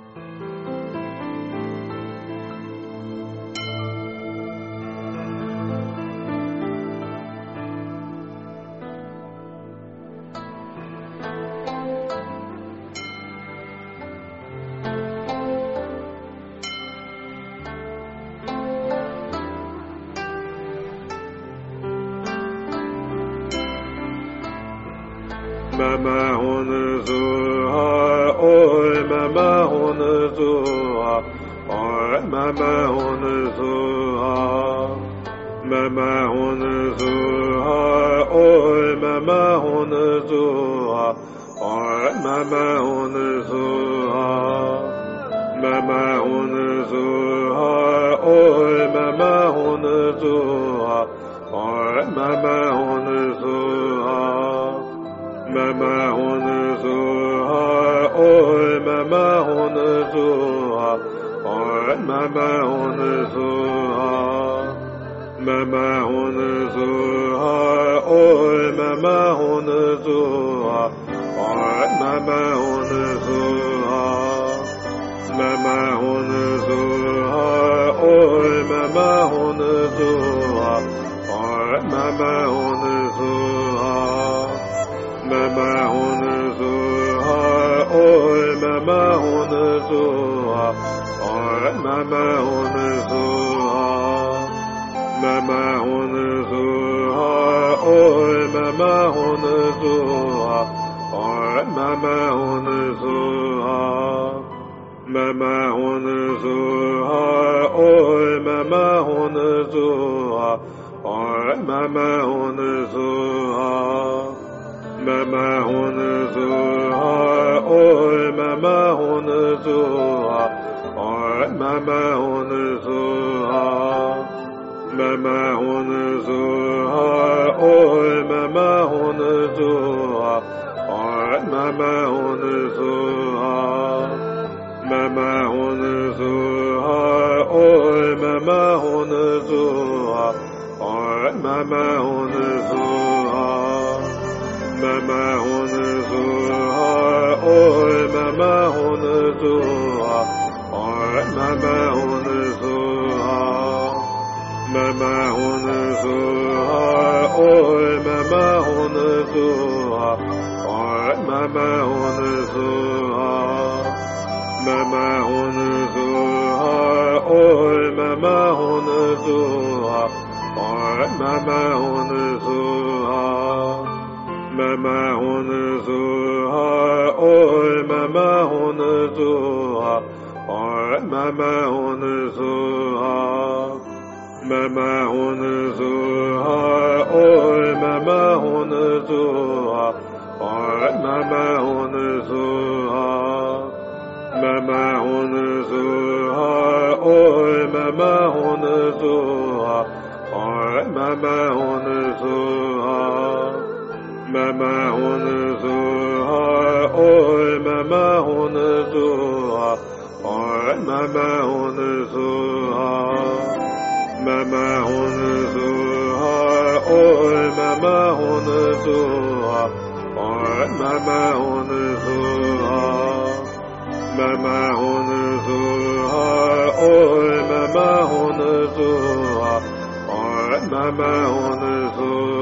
Mama hun zuha, oi mama hun zuha, oi mama hun zuha, mama hun zuha, oi mama hun zuha, oi mama hun zuha, mama hun zuha, oi mama hun zuha, oi mama hun zuha. Mama hun zuha, oi mama hun zuha, oi mama hun zuha, mama hun zuha, oi mama hun zuha, oi mama hun zuha, mama hun zuha, oi mama hun zuha, oi mama hun zuha. Mama hun zuha, oi mama hun zuha, oi mama hun zuha, mama hun zuha, oi mama hun zuha, oi mama hun zuha, mama hun zuha, oi mama hun zuha, oi mama hun zuha. Mama hun zuha, oi mama hun zuha, oi mama hun zuha, mama hun zuha, oi mama hun zuha, oi mama hun zuha, mama hun zuha, oi mama hun zuha, oi mama hun zuha. Mama hun zuha, oi mama hun zuha, oi mama hun zuha, mama hun zuha, oi mama hun zuha, oi mama hun zuha, mama hun zuha, oi mama hun zuha, oi mama hun zuha. Mama hun zuha, oi mama hun zuha, oi mama hun zuha, mama hun zuha, oi mama hun zuha, oi mama hun zuha, mama hun zuha, oi mama hun zuha, oi mama hun zuha. Mama hun zuha, oi mama hun zuha, oi mama hun zuha, mama hun zuha, oi mama hun zuha, oi mama hun zuha, mama hun zuha, oi mama hun zuha, oi mama hun zuha.